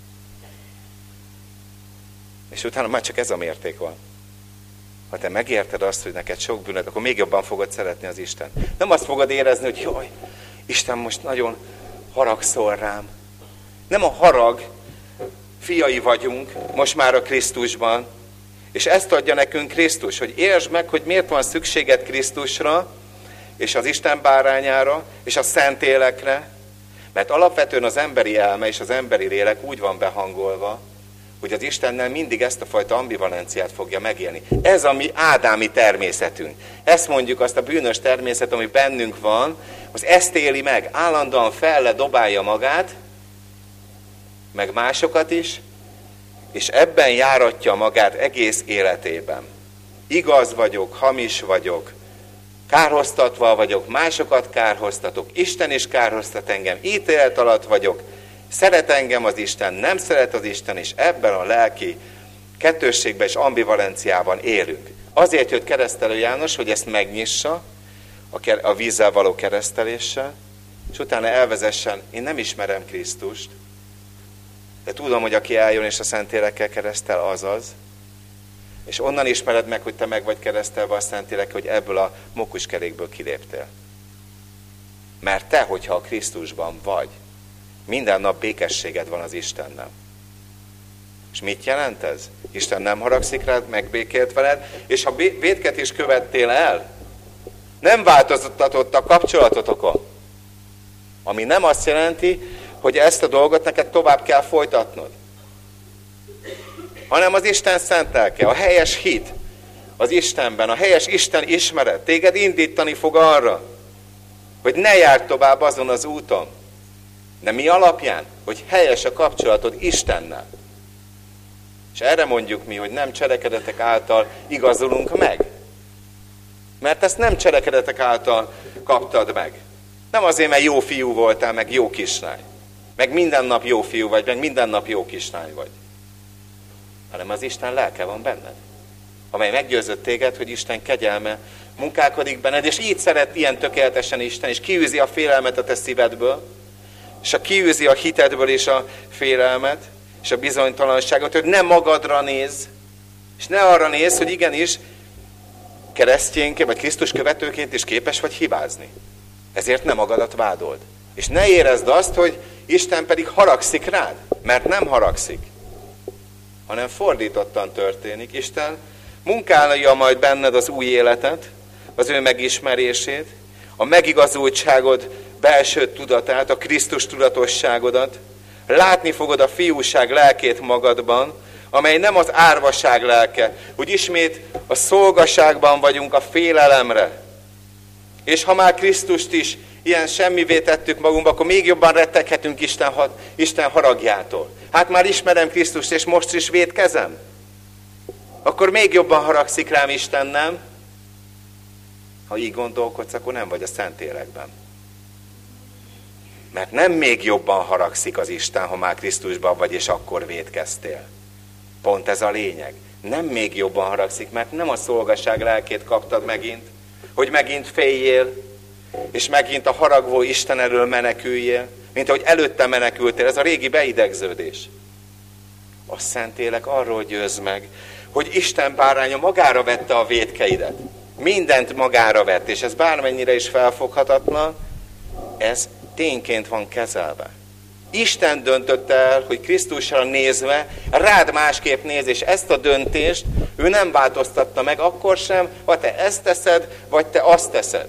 És utána már csak ez a mérték van. Ha te megérted azt, hogy neked sok bűnöd, akkor még jobban fogod szeretni az Isten. Nem azt fogod érezni, hogy jaj, Isten most nagyon haragszol rám. Nem a harag fiai vagyunk, most már a Krisztusban. És ezt adja nekünk Krisztus, hogy értsd meg, hogy miért van szükséged Krisztusra, és az Isten bárányára, és a Szentélekre. Mert alapvetően az emberi elme és az emberi lélek úgy van behangolva, hogy az Istennel mindig ezt a fajta ambivalenciát fogja megélni. Ez a mi ádámi természetünk. Ezt mondjuk, azt a bűnös természet, ami bennünk van, az ezt éli meg. Állandóan dobálja magát, meg másokat is, és ebben járatja magát egész életében. Igaz vagyok, hamis vagyok, kárhoztatva vagyok, másokat kárhoztatok, Isten is kárhoztat engem, ítélet alatt vagyok, szeret engem az Isten, nem szeret az Isten, és ebben a lelki kettősségben és ambivalenciában élünk. Azért jött keresztelő János, hogy ezt megnyissa a vízzel való kereszteléssel, és utána elvezessen, én nem ismerem Krisztust, de tudom, hogy aki eljön és a Szentlélekkel keresztel, az. És onnan ismered meg, hogy te meg vagy keresztelve a Szentlélekkel, hogy ebből a mókuskerékből kiléptél. Mert te, hogyha a Krisztusban vagy, minden nap békességed van az Istennel. És mit jelent ez? Isten nem haragszik rád, megbékélt veled, és ha vétket is követtél el, nem változtatott a kapcsolatotokon. Ami nem azt jelenti, hogy ezt a dolgot neked tovább kell folytatnod. Hanem az Isten szent lelke, a helyes hit az Istenben, a helyes Isten ismeret téged indítani fog arra, hogy ne járj tovább azon az úton. De mi alapján? Hogy helyes a kapcsolatod Istennel. És erre mondjuk mi, hogy nem cselekedetek által igazolunk meg. Mert ezt nem cselekedetek által kaptad meg. Nem azért, mert jó fiú voltál, meg jó kislány. Meg minden nap jó fiú vagy, meg minden nap jó kislány vagy. Hanem az Isten lelke van benned. Amely meggyőzött téged, hogy Isten kegyelme munkálkodik benned, és így szeret ilyen tökéletesen Isten, és kiűzi a félelmet a te szívedből, és kiűzi a hitedből és a félelmet, és a bizonytalanságot, hogy ne magadra nézz, és ne arra nézz, hogy igenis keresztényként, vagy Krisztus követőként is képes vagy hibázni. Ezért ne magadat vádold. És ne érezd azt, hogy Isten pedig haragszik rád, mert nem haragszik, hanem fordítottan történik. Isten munkálja majd benned az új életet, az ő megismerését, a megigazultságod belső tudatát, a Krisztus tudatosságodat. Látni fogod a fiúság lelkét magadban, amely nem az árvaság lelke, hogy ismét a szolgaságban vagyunk a félelemre. És ha már Krisztust is ilyen semmivé tettük magunkba, akkor még jobban retteghetünk Isten haragjától. Hát már ismerem Krisztust, és most is vétkezem. Akkor még jobban haragszik rám Isten, nem? Ha így gondolkodsz, akkor nem vagy a Szentlélekben. Mert nem még jobban haragszik az Isten, ha már Krisztusban vagy, és akkor vétkeztél. Pont ez a lényeg. Nem még jobban haragszik, mert nem a szolgaság lelkét kaptad megint, hogy megint féljél, és megint a haragvó Isten elől meneküljél, mint ahogy előtte menekültél. Ez a régi beidegződés. A Szentlélek arról győz meg, hogy Isten báránya magára vette a vétkeidet. Mindent magára vett, és ez bármennyire is felfoghatatlan, ez tényként van kezelve. Isten döntötte el, hogy Krisztusra nézve rád másképp néz, és ezt a döntést ő nem változtatta meg akkor sem, vagy te ezt teszed, vagy te azt teszed.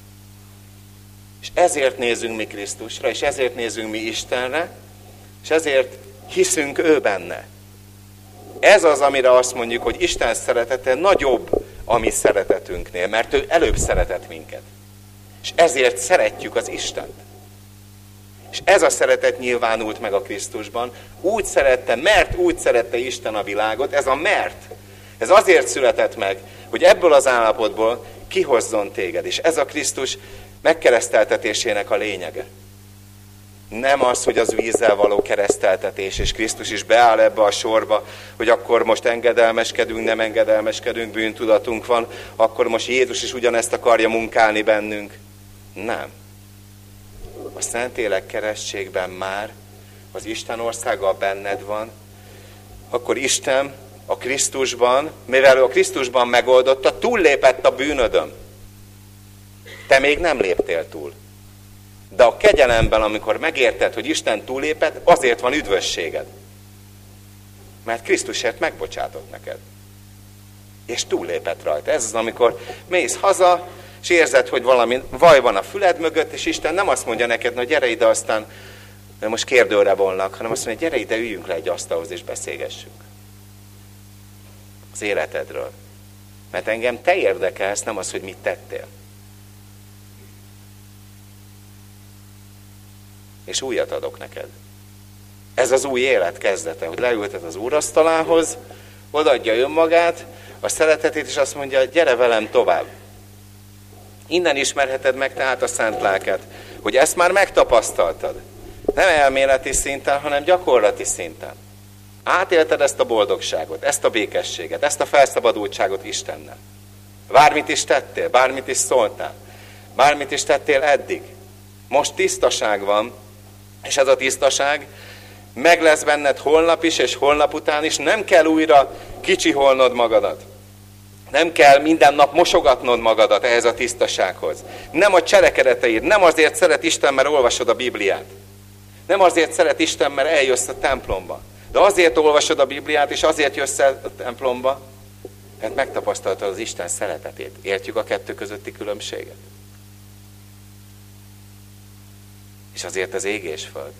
És ezért nézünk mi Krisztusra, és ezért nézünk mi Istenre, és ezért hiszünk ő benne. Ez az, amire azt mondjuk, hogy Isten szeretete nagyobb a mi szeretetünknél, mert ő előbb szeretett minket. És ezért szeretjük az Istent. És ez a szeretet nyilvánult meg a Krisztusban. Úgy szerette, mert úgy szerette Isten a világot, ez a mert. Ez azért született meg, hogy ebből az állapotból kihozzon téged. És ez a Krisztus megkereszteltetésének a lényege. Nem az, hogy az vízzel való kereszteltetés, és Krisztus is beáll ebbe a sorba, hogy akkor most engedelmeskedünk, nem engedelmeskedünk, bűntudatunk van, akkor most Jézus is ugyanezt akarja munkálni bennünk. Nem. A Szentlélek keresztségben már az Isten országa benned van, akkor Isten a Krisztusban, mivel ő a Krisztusban megoldotta, túllépett a bűnödön. Te még nem léptél túl. De a kegyelemben, amikor megérted, hogy Isten túllépett, azért van üdvösséged. Mert Krisztusért megbocsátott neked. És túllépett rajta. Ez az, amikor mész haza, és érzed, hogy valami vaj van a füled mögött, és Isten nem azt mondja neked, hogy gyere ide, aztán most kérdőre vonlak, hanem azt mondja, gyere ide, üljünk le egy asztalhoz, és beszélgessünk. Az életedről. Mert engem te érdekelsz, nem az, hogy mit tettél. És újat adok neked. Ez az új élet kezdete, hogy leülted az úrasztalához, odaadja önmagát, a szeretetét, és azt mondja, gyere velem tovább. Innen ismerheted meg tehát a szent lelket, hogy ezt már megtapasztaltad. Nem elméleti szinten, hanem gyakorlati szinten. Átélted ezt a boldogságot, ezt a békességet, ezt a felszabadultságot Istennel. Bármit is tettél, bármit is szóltál, bármit is tettél eddig. Most tisztaság van, és ez a tisztaság meg lesz benned holnap is, és holnap után is. Nem kell újra kicsiholnod magadat. Nem kell minden nap mosogatnod magadat ehhez a tisztasághoz. Nem a cselekedeteid, nem azért szeret Isten, mert olvasod a Bibliát. Nem azért szeret Isten, mert eljössz a templomba. De azért olvasod a Bibliát, és azért jössz el a templomba, mert megtapasztaltad az Isten szeretetét. Értjük a kettő közötti különbséget? És azért az ég és föld.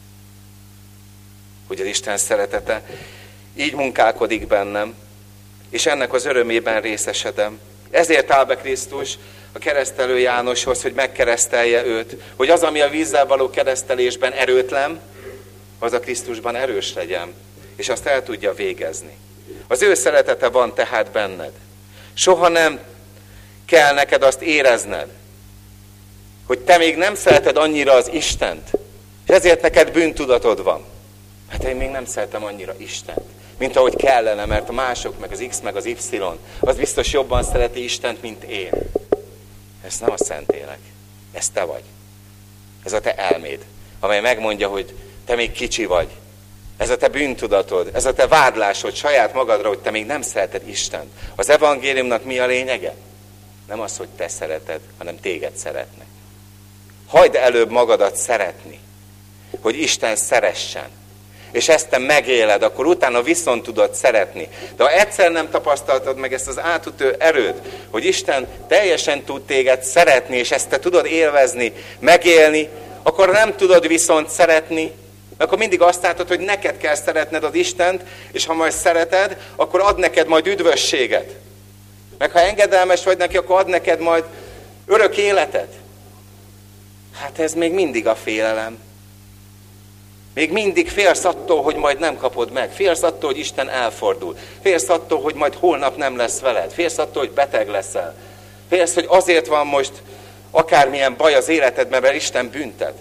Hogy az Isten szeretete így munkálkodik bennem, és ennek az örömében részesedem. Ezért áll be Krisztus a keresztelő Jánoshoz, hogy megkeresztelje őt, hogy az, ami a vízzel való keresztelésben erőtlen, az a Krisztusban erős legyen, és azt el tudja végezni. Az ő szeretete van tehát benned. Soha nem kell neked azt érezned, hogy te még nem szereted annyira az Istent, és ezért neked bűntudatod van. Hát én még nem szeretem annyira Istent, mint ahogy kellene, mert a mások, meg az X, meg az Y, az biztos jobban szereti Istent, mint én. Ez nem a Szentlélek, ez te vagy. Ez a te elméd, amely megmondja, hogy te még kicsi vagy. Ez a te bűntudatod, ez a te vádlásod saját magadra, hogy te még nem szereted Istent. Az evangéliumnak mi a lényege? Nem az, hogy te szereted, hanem téged szeretnek. Hagyd előbb magadat szeretni, hogy Isten szeressen. És ezt te megéled, akkor utána viszont tudod szeretni. De ha egyszer nem tapasztaltad meg ezt az átütő erőt, hogy Isten teljesen tud téged szeretni, és ezt te tudod élvezni, megélni, akkor nem tudod viszont szeretni, akkor mindig azt látod, hogy neked kell szeretned az Istent, és ha majd szereted, akkor ad neked majd üdvösséget. Meg ha engedelmes vagy neki, akkor ad neked majd örök életet. Hát ez még mindig a félelem. Még mindig félsz attól, hogy majd nem kapod meg. Félsz attól, hogy Isten elfordul. Félsz attól, hogy majd holnap nem lesz veled. Félsz attól, hogy beteg leszel. Félsz, hogy azért van most akármilyen baj az életedben, mert Isten büntet.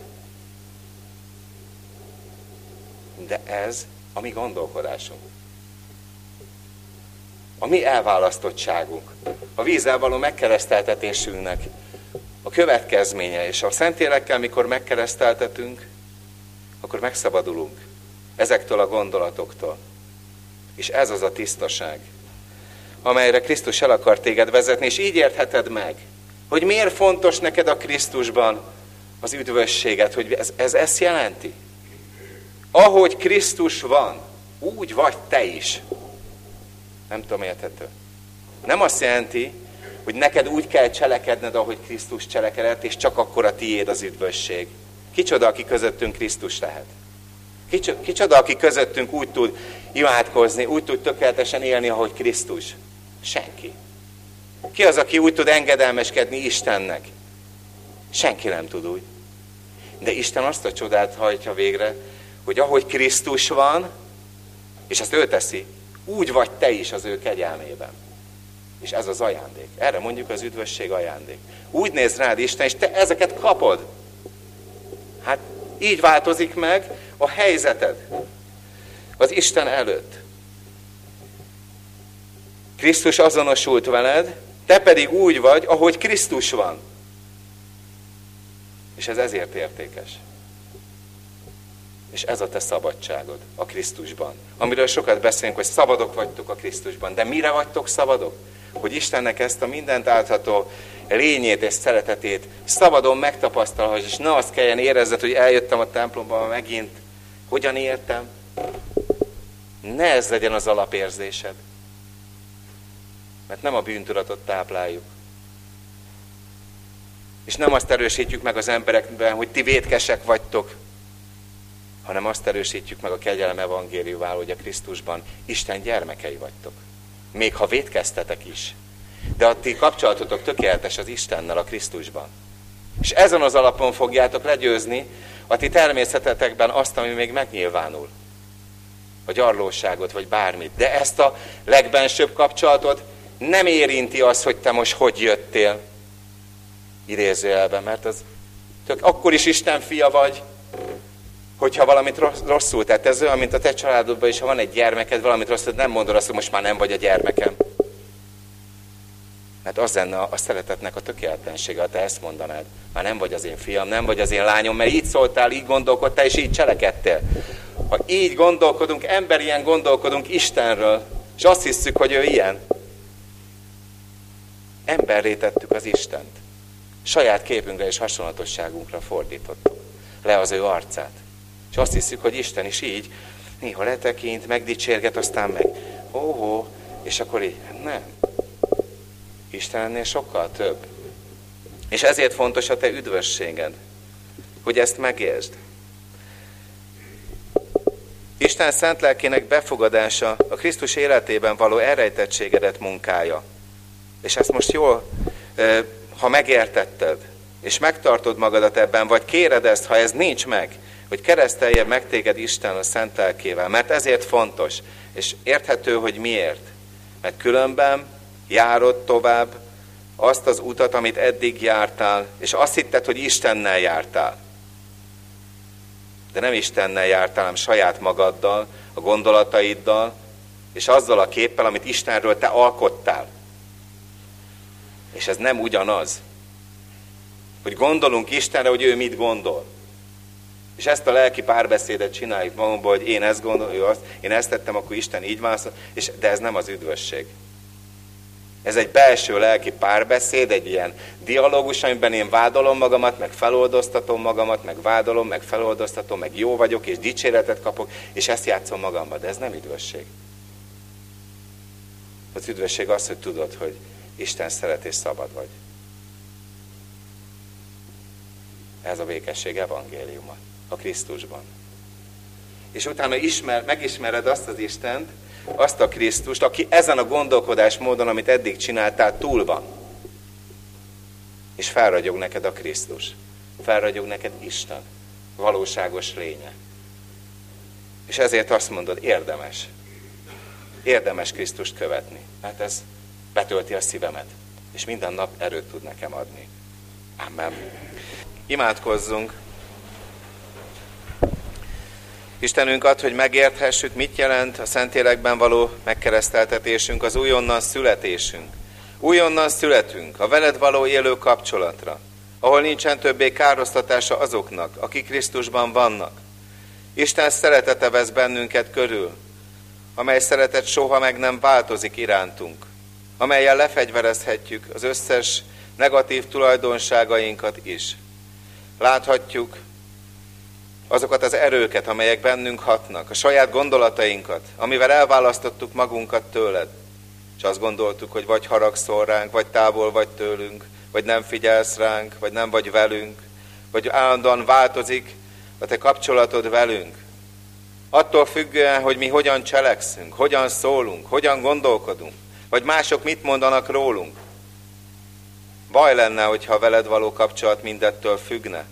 De ez a mi gondolkodásunk. A mi elválasztottságunk. A vízzel való megkereszteltetésünknek a következménye. És a Szentlélekkel, mikor megkereszteltetünk, akkor megszabadulunk ezektől a gondolatoktól. És ez az a tisztaság, amelyre Krisztus el akar téged vezetni, és így értheted meg, hogy miért fontos neked a Krisztusban az üdvösséget, hogy ez ezt jelenti. Ahogy Krisztus van, úgy vagy te is. Nem tudom, érthető. Nem azt jelenti, hogy neked úgy kell cselekedned, ahogy Krisztus cselekedett, és csak akkor a tiéd az üdvösség. Kicsoda, aki közöttünk Krisztus lehet? Kicsoda, aki közöttünk úgy tud imádkozni, úgy tud tökéletesen élni, ahogy Krisztus? Senki. Ki az, aki úgy tud engedelmeskedni Istennek? Senki nem tud úgy. De Isten azt a csodát hajtja végre, hogy ahogy Krisztus van, és ezt ő teszi, úgy vagy te is az ő kegyelmében. És ez az ajándék. Erre mondjuk az üdvösség ajándék. Úgy néz rád Isten, és te ezeket kapod. Hát így változik meg a helyzeted az Isten előtt. Krisztus azonosult veled, te pedig úgy vagy, ahogy Krisztus van. És ez ezért értékes. És ez a te szabadságod a Krisztusban. Amiről sokat beszélünk, hogy szabadok vagytok a Krisztusban. De mire vagytok szabadok? Hogy Istennek ezt a mindent átható lényét és szeretetét szabadon megtapasztalhass, és ne azt kelljen érezned, hogy eljöttem a templomba megint, hogyan értem. Ne ez legyen az alapérzésed. Mert nem a bűntudatot tápláljuk. És nem azt erősítjük meg az emberekben, hogy ti vétkesek vagytok, hanem azt erősítjük meg a kegyelem evangéliumával, hogy a Krisztusban Isten gyermekei vagytok. Még ha vétkeztetek is. De a ti kapcsolatotok tökéletes az Istennel a Krisztusban. És ezen az alapon fogjátok legyőzni a ti természetetekben azt, ami még megnyilvánul. A gyarlóságot, vagy bármit. De ezt a legbensőbb kapcsolatot nem érinti az, hogy te most hogy jöttél. Idézőjelben, mert az akkor is Isten fia vagy, hogyha valamit rosszul tett. Ez olyan, mint a te családodban is, ha van egy gyermeked, valamit rosszul, nem mondod azt, hogy most már nem vagy a gyermekem. Mert az lenne a szeretetnek a tökéletlensége, ha te ezt mondanád. Már nem vagy az én fiam, nem vagy az én lányom, mert így szóltál, így gondolkodtál, és így cselekedtél. Ha így gondolkodunk, emberien gondolkodunk Istenről, és azt hiszük, hogy ő ilyen. Emberré tettük az Istent. Saját képünkre és hasonlatosságunkra fordítottuk le az ő arcát. És azt hiszük, hogy Isten is így, néha letekint, megdicsérget, aztán meg, és akkor így, nem. Isten ennél sokkal több. És ezért fontos a te üdvösséged, hogy ezt megértsd. Isten szent lelkének befogadása a Krisztus életében való elrejtettségedet munkálja. És ezt most jól, ha megértetted, és megtartod magadat ebben, vagy kéred ezt, ha ez nincs meg, hogy keresztelje meg téged Isten a szent lelkével. Mert ezért fontos, és érthető, hogy miért. Mert különben járod tovább azt az utat, amit eddig jártál, és azt hitted, hogy Istennel jártál. De nem Istennel jártál, hanem saját magaddal, a gondolataiddal, és azzal a képpel, amit Istenről te alkottál. És ez nem ugyanaz. Hogy gondolunk Istenre, hogy ő mit gondol. És ezt a lelki párbeszédet csináljuk magunkból, hogy én ezt gondolom, ő azt, én ezt tettem, akkor Isten így válaszol, de ez nem az üdvösség. Ez egy belső lelki párbeszéd, egy ilyen dialógus, amiben én vádolom magamat, meg feloldoztatom magamat, meg vádolom, meg feloldoztatom, meg jó vagyok, és dicséretet kapok, és ezt játszom magamban, de ez nem üdvösség. Az üdvösség az, hogy tudod, hogy Isten szeret és szabad vagy. Ez a békesség evangéliuma a Krisztusban. És utána megismered azt az Istent, azt a Krisztust, aki ezen a gondolkodásmódon, amit eddig csináltál, túl van. És felragyog neked a Krisztus. Felragyog neked Isten. Valóságos lénye. És ezért azt mondod, érdemes. Érdemes Krisztust követni. Hát ez betölti a szívemet. és minden nap erőt tud nekem adni. Amen. Imádkozzunk. Istenünk, add, hogy megérthessük, mit jelent a Szentlélekben való megkereszteltetésünk, az újonnan születésünk. Újonnan születünk a veled való élő kapcsolatra, ahol nincsen többé károsztatása azoknak, akik Krisztusban vannak. Isten szeretete vesz bennünket körül, amely szeretet soha meg nem változik irántunk, amellyel lefegyverezhetjük az összes negatív tulajdonságainkat is. Láthatjuk azokat az erőket, amelyek bennünk hatnak, a saját gondolatainkat, amivel elválasztottuk magunkat tőled, és azt gondoltuk, hogy vagy haragszol ránk, vagy távol vagy tőlünk, vagy nem figyelsz ránk, vagy nem vagy velünk, vagy állandóan változik a te kapcsolatod velünk. Attól függően, hogy mi hogyan cselekszünk, hogyan szólunk, hogyan gondolkodunk, vagy mások mit mondanak rólunk. Baj lenne, hogyha veled való kapcsolat mindettől függne.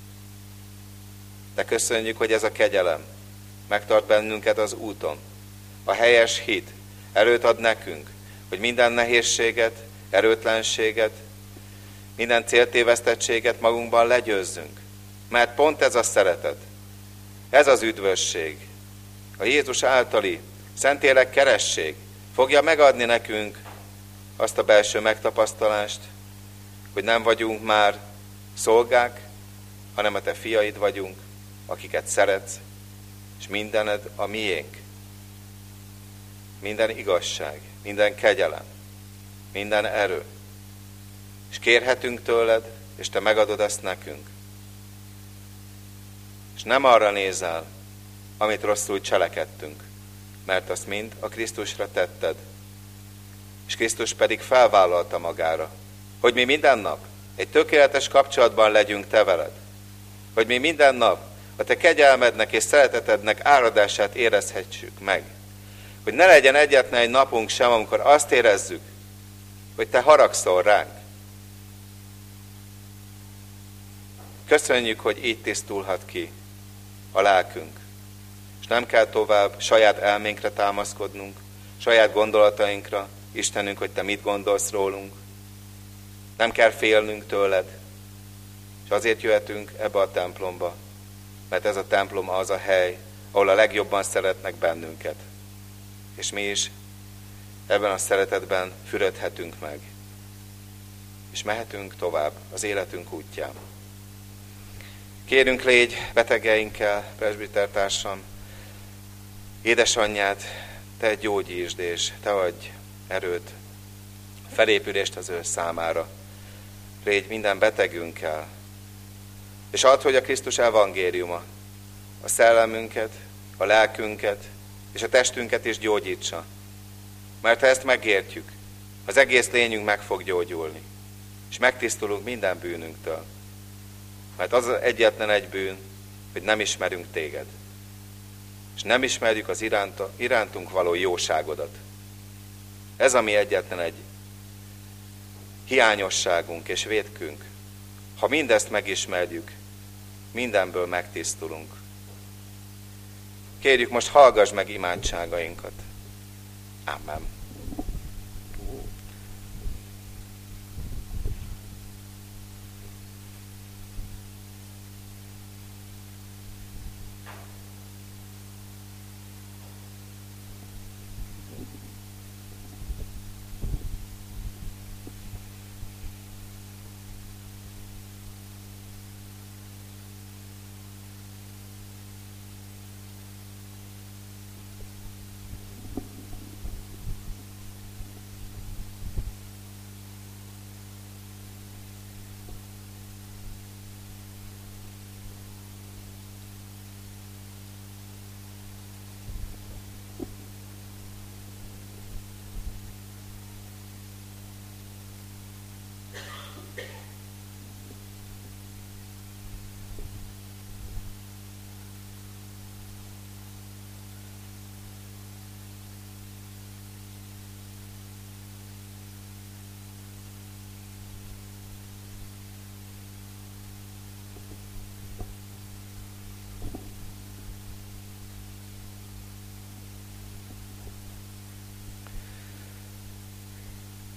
De köszönjük, hogy ez a kegyelem megtart bennünket az úton. A helyes hit erőt ad nekünk, hogy minden nehézséget, erőtlenséget, minden céltévesztettséget magunkban legyőzzünk. Mert pont ez a szeretet, ez az üdvösség, a Jézus általi Szentlélek keresség fogja megadni nekünk azt a belső megtapasztalást, hogy nem vagyunk már szolgák, hanem a te fiaid vagyunk, akiket szeretsz, és mindened a miénk. Minden igazság, minden kegyelem, minden erő. És kérhetünk tőled, és te megadod ezt nekünk. És nem arra nézel, amit rosszul cselekedtünk, mert azt mind a Krisztusra tetted. És Krisztus pedig felvállalta magára, hogy mi minden nap egy tökéletes kapcsolatban legyünk te veled. Hogy mi minden nap a te kegyelmednek és szeretetednek áradását érezhessük meg. Hogy ne legyen egyetlen egy napunk sem, amikor azt érezzük, hogy te haragszol ránk. Köszönjük, hogy így tisztulhat ki a lelkünk. És nem kell tovább saját elménkre támaszkodnunk, saját gondolatainkra, Istenünk, hogy te mit gondolsz rólunk. Nem kell félnünk tőled, és azért jöhetünk ebbe a templomba, mert ez a templom az a hely, ahol a legjobban szeretnek bennünket. És mi is ebben a szeretetben fürödhetünk meg, és mehetünk tovább az életünk útján. Kérünk, légy betegeinkkel, presbitertársam, édesanyját, te gyógyítsd, és te adj erőt, felépülést az ő számára. Légy minden betegünkkel, és add, hogy a Krisztus evangéliuma a szellemünket, a lelkünket és a testünket is gyógyítsa. Mert ha ezt megértjük, az egész lényünk meg fog gyógyulni, és megtisztulunk minden bűnünktől. Mert az egyetlen egy bűn, hogy nem ismerünk téged, és nem ismerjük az irántunk való jóságodat. Ez a mi egyetlen egy hiányosságunk és vétkünk. Ha mindezt megismerjük, mindenből megtisztulunk. Kérjük, most hallgass meg imádságainkat. Amen.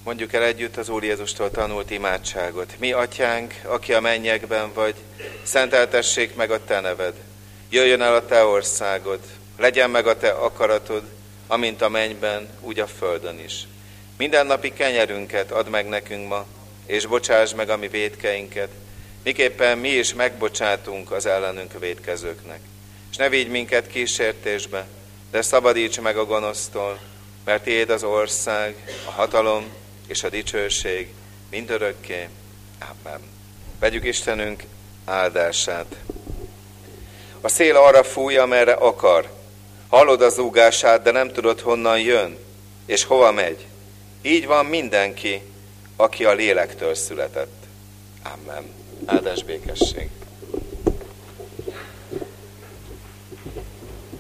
Mondjuk el együtt az Úr Jézustól tanult imádságot. Mi, Atyánk, aki a mennyekben vagy, szenteltessék meg a te neved. Jöjjön el a te országod, legyen meg a te akaratod, amint a mennyben, úgy a földön is. Mindennapi kenyerünket add meg nekünk ma, és bocsáss meg a mi vétkeinket, miképpen mi is megbocsátunk az ellenünk vétkezőknek. És ne vigy minket kísértésbe, de szabadíts meg a gonosztól, mert tiéd az ország, a hatalom és a dicsőség mindörökké. Amen. Vegyük Istenünk áldását. A szél arra fúj, amerre akar. Hallod a zúgását, de nem tudod, honnan jön, és hova megy. Így van mindenki, aki a lélektől született. Amen. Áldás békesség.